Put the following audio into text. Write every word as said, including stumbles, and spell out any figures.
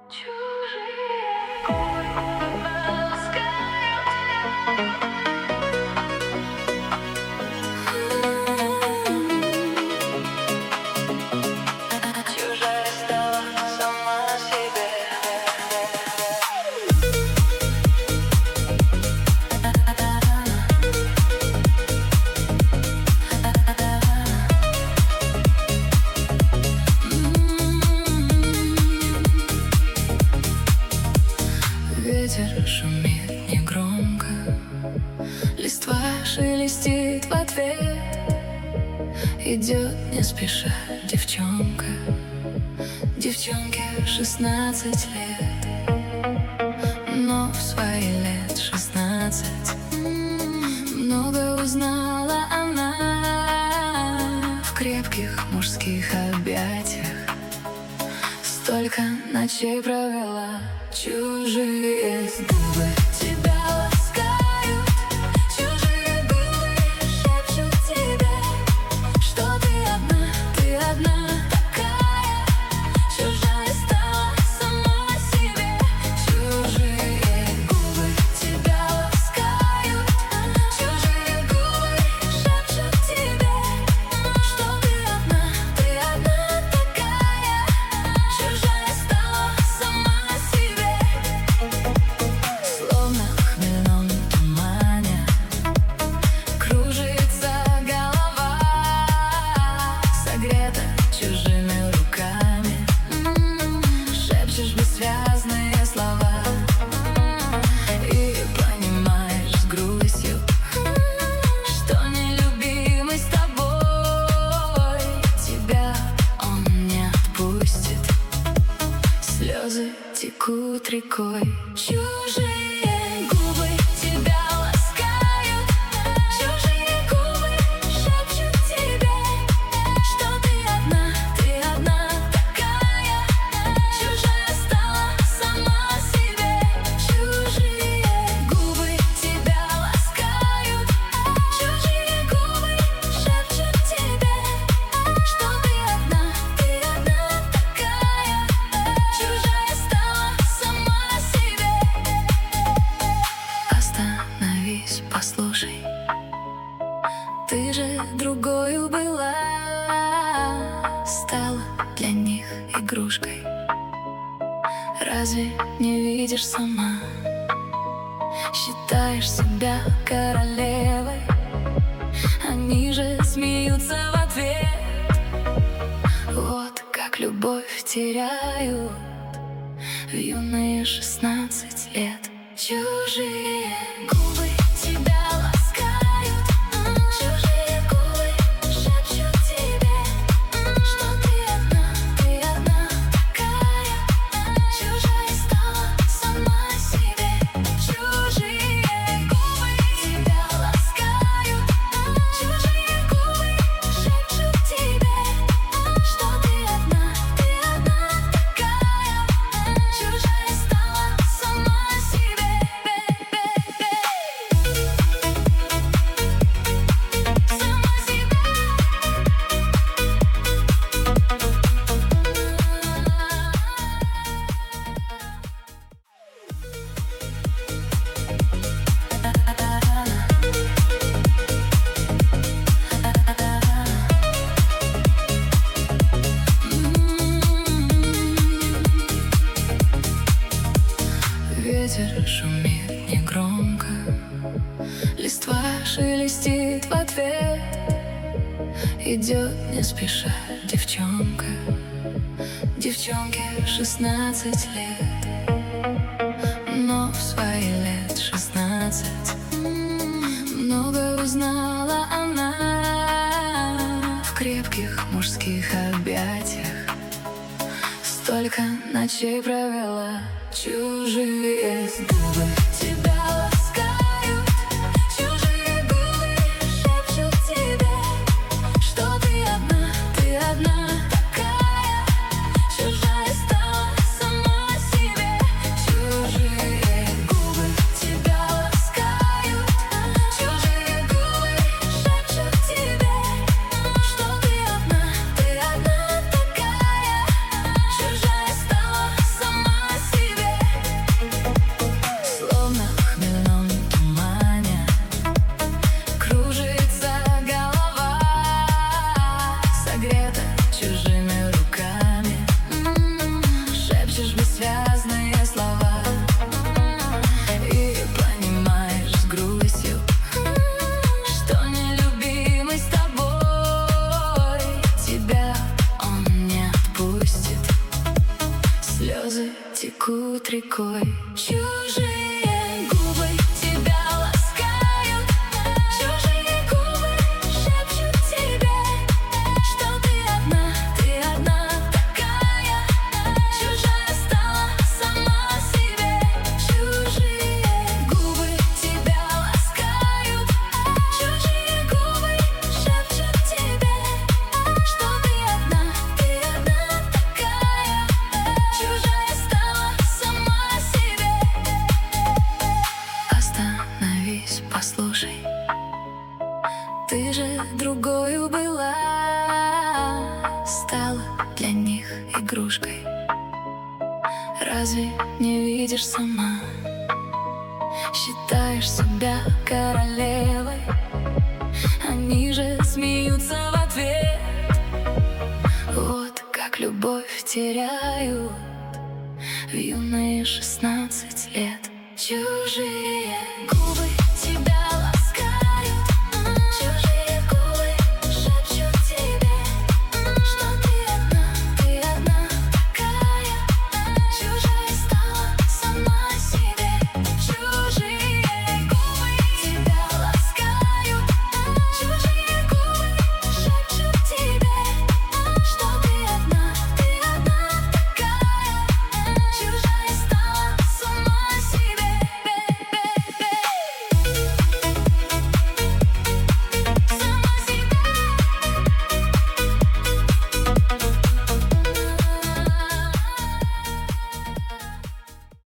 Ветер шумит негромко, листва шелестит в ответ. Идет не спеша девчонка, девчонке шестнадцать лет. Но в свои лет шестнадцать много узнала она в крепких мужских объятиях. Столько ночей провела. Чужие губы тебя ласкают, чужие губы шепчут тебе, что ты одна, ты одна такая, чужая стала сама себе. Чужие губы тебя ласкают, чужие губы шепчут тебе, что ты одна, ты одна такая, чужая стала сама себе. Словно в хмельном тумане кружится голова, согрета чужими руками. Шепчешь бессвязные слова и понимаешь с грустью, что нелюбимый с тобой тебя он не отпустит. Слезы текут рекой. Чужие губы тебя ласкают, чужие губы шепчут тебе, что ты одна, ты одна такая, чужая стала сама себе. Чужие губы тебя ласкают, чужие губы шепчут тебе, что ты одна, ты одна такая, чужая стала сама себе. Остановись, послушай, ты же другою была, стала для них игрушкой. Разве не видишь сама? Считаешь себя королевой, они же смеются в ответ. Вот как любовь теряют в юные шестнадцать лет. Чужие губы тебя ласкают, чужие губы шепчут тебе, что ты одна, ты одна такая, чужая стала сама себе. Чужие губы тебя ласкают, чужие губы шепчут тебе, что ты одна, ты одна такая, чужая стала сама себе. Сама себе. Ветер шумит негромко, листва шелестит в ответ. Идет не спеша девчонка, девчонке шестнадцать лет. Но в свои лет шестнадцать много узнала она в крепких мужских объятиях. Столько ночей провела. Чужие губы тебя ласкают, чужие губы шепчут тебе, что ты одна, ты одна такая, чужая стала сама себе. Чужие губы тебя ласкают, чужие губы шепчут тебе, что ты одна, ты одна такая, чужая стала сама себе. Шепчешь бессвязные слова и понимаешь с грустью, что нелюбимый с тобой тебя он не отпустит. Слезы текут рекой. Чужие губы тебя ласкают, чужие губы шепчут тебе, что ты одна, ты одна такая, чужая стала сама себе. Чужие губы тебя ласкают, чужие губы шепчут тебе, что ты одна, ты одна такая, чужая стала сама себе. Остановись, послушай, ты же другою была, стала для них игрушкой. Разве не видишь сама? Считаешь себя королевой, они же смеются в ответ. Вот как любовь теряют в юные шестнадцать лет. Чужие губы